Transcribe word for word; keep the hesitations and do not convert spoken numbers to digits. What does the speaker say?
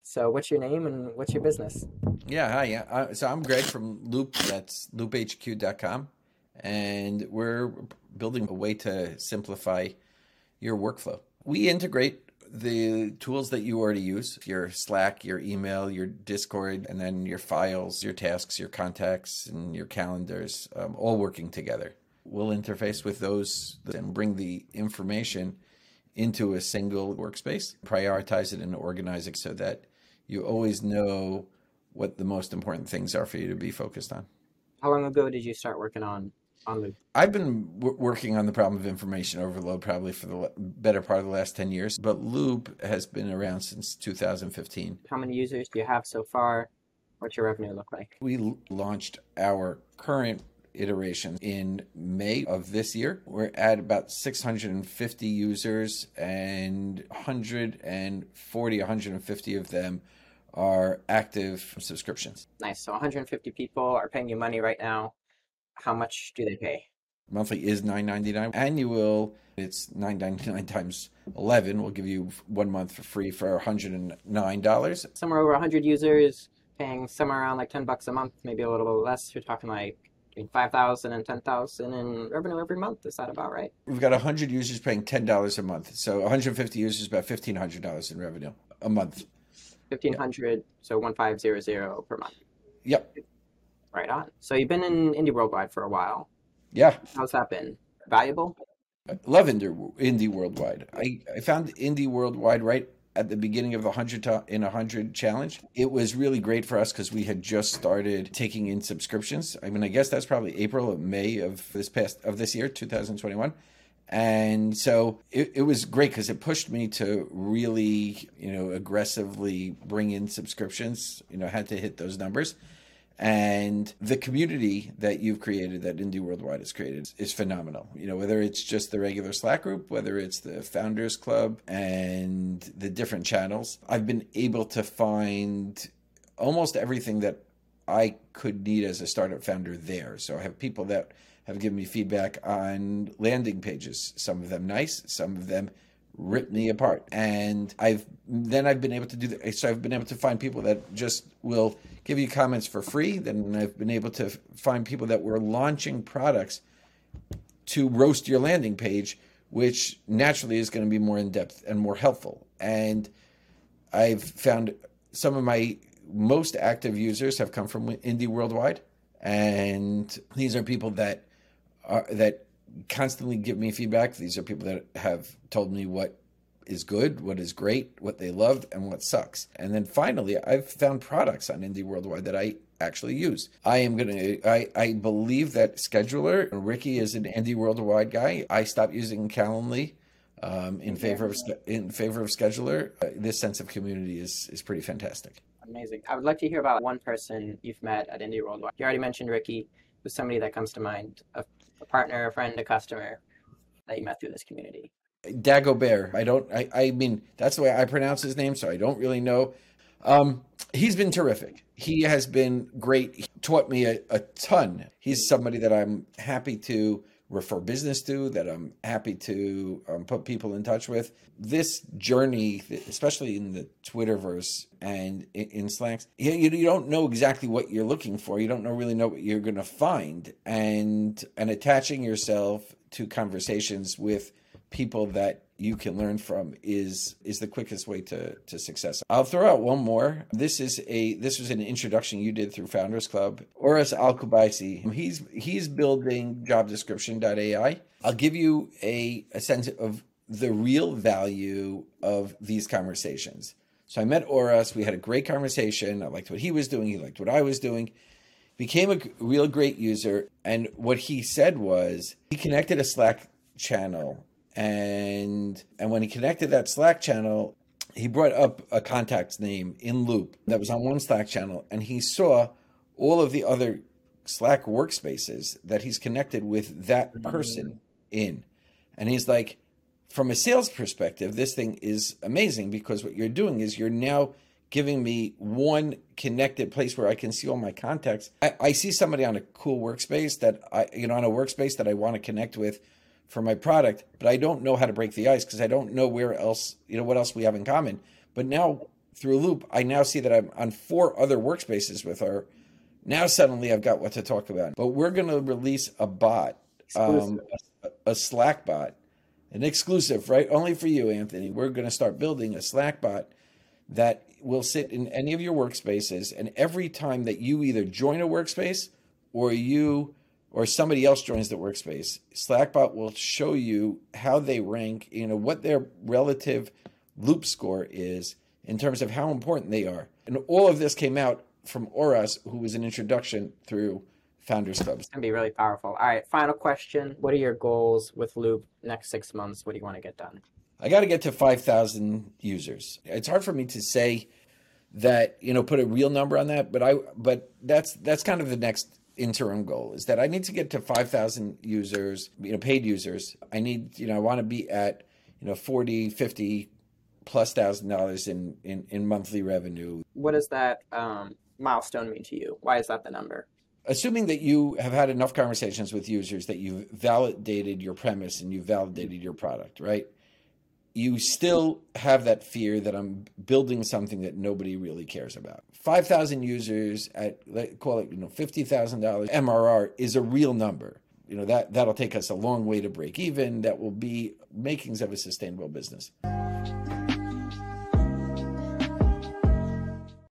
So, what's your name and what's your business? Yeah, hi. Yeah. Uh, so I'm Greg from Loop. That's loop h q dot com. And we're building a way to simplify your workflow. We integrate the tools that you already use, your Slack, your email, your Discord, and then your files, your tasks, your contacts, and your calendars, um, all working together. We'll interface with those and bring the information into a single workspace, prioritize it and organize it so that you always know what the most important things are for you to be focused on. How long ago did you start working on on Loop? I've been w- working on the problem of information overload probably for the le- better part of the last ten years, but Loop has been around since two thousand fifteen. How many users do you have so far? What's your revenue look like? We l- launched our current iteration in May of this year. We're at about six hundred fifty users, and one hundred forty, one hundred fifty of them are active subscriptions. Nice. So, one hundred fifty people are paying you money right now. How much do they pay? Monthly is nine ninety-nine. Annual, it's nine ninety-nine times eleven. We'll give you one month for free for one hundred nine dollars. Somewhere over one hundred users paying somewhere around like ten bucks a month, maybe a little bit less. You're talking like between five thousand and ten thousand in revenue every month. Is that about right? We've got one hundred users paying ten dollars a month. So one hundred fifty users, about fifteen hundred dollars in revenue a month. fifteen hundred, so one thousand five hundred per month. Yep. Right on. So you've been in Indie Worldwide for a while. Yeah. How's that been? Valuable? I love Indie, Indie Worldwide. I, I found Indie Worldwide right at the beginning of the one hundred to, in one hundred challenge. It was really great for us because we had just started taking in subscriptions. I mean, I guess that's probably April or May of this past of this year, two thousand twenty-one. And so it, it was great because it pushed me to really, you know, aggressively bring in subscriptions, you know, had to hit those numbers. And the community that you've created, that Indie Worldwide has created, is phenomenal. You know, whether it's just the regular Slack group, whether it's the Founders Club and the different channels, I've been able to find almost everything that I could need as a startup founder there. So I have people that have given me feedback on landing pages, some of them nice, some of them rip me apart. And I've then I've been able to do that. So I've been able to find people that just will give you comments for free. Then I've been able to find people that were launching products to roast your landing page, which naturally is going to be more in depth and more helpful. And I've found some of my most active users have come from Indie Worldwide, and these are people that are that constantly give me feedback. These are people that have told me what is good, what is great, what they loved, and what sucks. And then finally, I've found products on Indie Worldwide that I actually use. I am going to, I, I believe that Scheduler, Ricky is an Indie Worldwide guy. I stopped using Calendly um, in favor of in favor of Scheduler. Uh, this sense of community is is pretty fantastic. Amazing. I would like to hear about one person you've met at Indie Worldwide. You already mentioned Ricky, who's somebody that comes to mind, a, a partner, a friend, a customer that you met through this community. Dagobert. I don't, I, I mean, that's the way I pronounce his name, so I don't really know. Um, he's been terrific. He has been great. He taught me a, a ton. He's somebody that I'm happy to refer business to, that I'm happy to um, put people in touch with. This journey, especially in the Twitterverse and in, in Slacks, you, you don't know exactly what you're looking for. You don't know really know what you're going to find. And and attaching yourself to conversations with people that you can learn from is is the quickest way to to success. I'll throw out one more. This is a this was an introduction you did through Founders Club. Oras Al-Kubaisi. He's he's building job description dot A I. I'll give you a, a sense of the real value of these conversations. So I met Oras. We had a great conversation. I liked what he was doing. He liked what I was doing. Became a real great user. And what he said was he connected a Slack channel. And and when he connected that Slack channel, he brought up a contact's name in Loop that was on one Slack channel, and he saw all of the other Slack workspaces that he's connected with that person in. And he's like, from a sales perspective, this thing is amazing because what you're doing is you're now giving me one connected place where I can see all my contacts. I, I see somebody on a cool workspace that I, you know, on a workspace that I want to connect with for my product, but I don't know how to break the ice because I don't know where else, you know, what else we have in common. But now through Loop, I now see that I'm on four other workspaces with her. Now suddenly I've got what to talk about. But we're going to release a bot, um, a, a Slack bot, an exclusive, right? Only for you, Anthony. We're going to start building a Slack bot that will sit in any of your workspaces. And every time that you either join a workspace or you or somebody else joins the workspace, Slackbot will show you how they rank, you know, what their relative Loop score is in terms of how important they are. And all of this came out from Oras, who was an introduction through Founders Club. It's going to be really powerful. All right, final question. What are your goals with Loop next six months? What do you want to get done? I got to get to five thousand users. It's hard for me to say that, you know, put a real number on that, but I, but that's, that's kind of the next interim goal, is that I need to get to five thousand users, you know, paid users. I need, you know, I want to be at, you know, forty, fifty plus thousand dollars in, in, in monthly revenue. What does that um, milestone mean to you? Why is that the number? Assuming that you have had enough conversations with users that you've validated your premise and you've validated your product, right? You still have that fear that I'm building something that nobody really cares about. five thousand users at, call it, you know, fifty thousand dollars M R R is a real number. You know, that, that'll take us a long way to break even. That will be makings of a sustainable business.